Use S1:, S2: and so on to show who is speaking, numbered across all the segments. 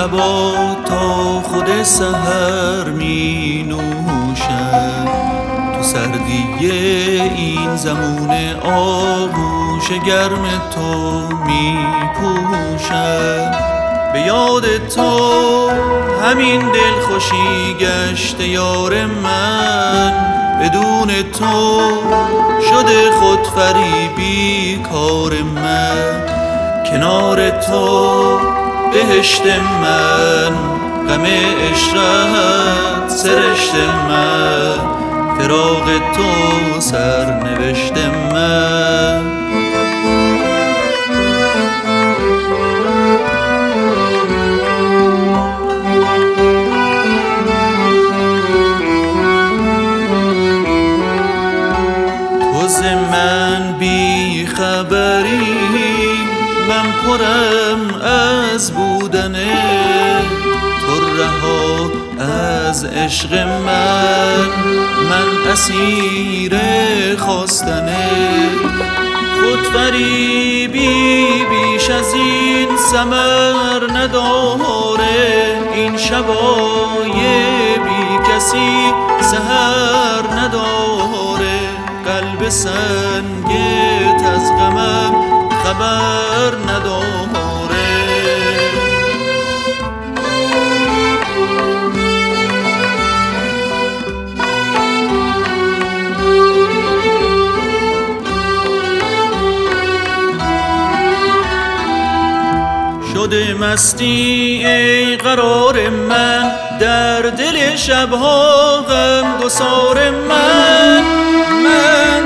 S1: لبا تا خود سحر می نوشم، تو سردی این زمون آغوش گرم تو می پوشم. به یاد تو همین دلخوشی گشت یار من، بدون تو شده خود فریبی کار من. کنار تو بهشت من، غم عشرت سرشت من، فراق تو سرنوشت من. من بی خبری، من پرم از بودنه، تو رها از عشق من اسیر خواستنه. خودفریبی بیش از این ثمر نداره، این شبای بی کسی سحر نداره. قلب سنگت از غمم خبر نداره. شده مستی ای قرار من، در دل شبها غم گسار من. من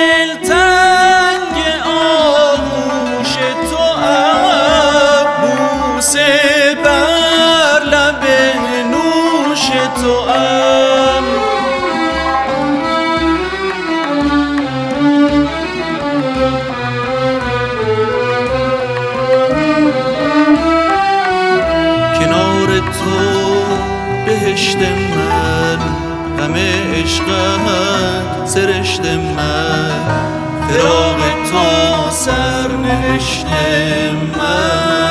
S1: دلتنگ آغوش توام، بوسه بر لب نوش توام. کنار تو بهشت من، غم عشقت سرشت من، فراق تو سرنوشت من.